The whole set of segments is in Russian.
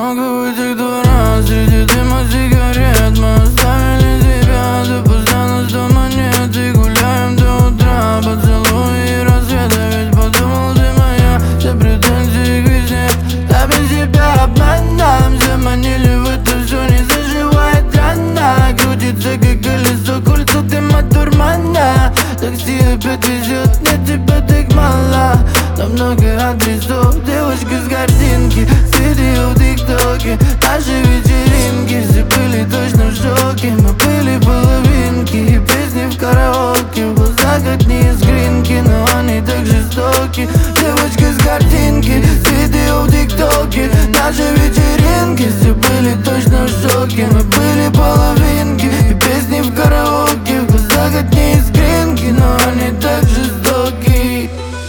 много в этих дворах, среди дыма сигарет. Мы оставили тебя, ты постоянно с дома нет. И гуляем до утра, поцелуи и рассвета. Ведь подумал, ты моя, все претензии к весне. Я без тебя обманом, все манили в это все, не заживает рана. Крутится как колесо, кольцо дыма дурмана. Такси опять везет, мне тебя так мало. Там много адресов, девочка с картинки, с видео в тиктоке. Наши вечеринки, все были точно в шоке. Мы были половинки, и песни в караоке. В глазах одни искринки, но они так жестоки. Девочка с картинки, с видео в тиктоке. Наши вечеринки, все были точно в шоке. Мы были половинки, и песни в караоке. В глазах одни искринки, но они так жестоки.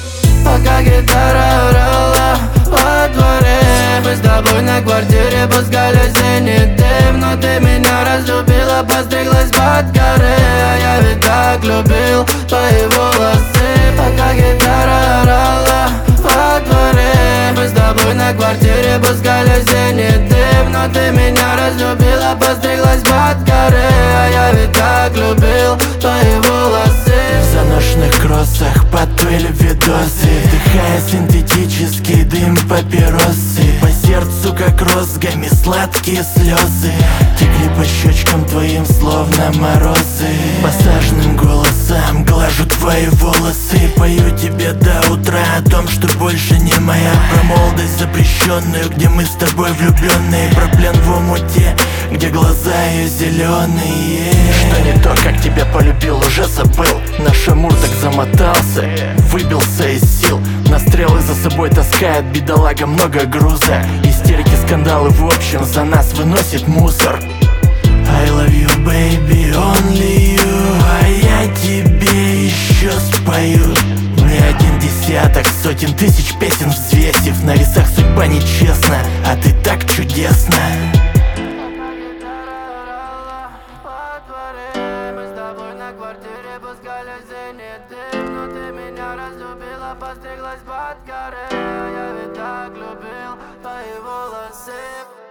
Пока гитара орала во дворе, мы с тобой на квартире пускали синий дым. Но ты меня разлюбила, постриглась под коры. А я ведь так любил твои волосы. Пока гитара орала во дворе, мы с тобой на квартире пускали синий дым. Но ты меня разлюбила, постриглась под коры. А я ведь так любил твои волосы. В заношенных кроссах подпыли видосы, вдыхая синтетический дым папиросы. По сердцу как розгами сладкие слезы текли по щечкам твоим словно морозы. Посаженным голосом глажу твои волосы, пою тебе до утра о том, что больше не моя. Про молодость запрещенную, где мы с тобой влюбленные. Про плен в омуте, где глаза ее зеленые. Что не то, как тебя полюбил, уже забыл. Наш амур так замотался, выбился из сил. На стрелы за собой таскает бедолага много груза. Истерики, скандалы в общем за нас выносит мусор. I love you, baby, only you. А я тебе еще спою не один десяток, сотен тысяч песен взвесив. На весах судьба нечестна, а ты так чудесна. Но ты меня разлюбила, постриглась под коры. Я ведь так любил твои волосы.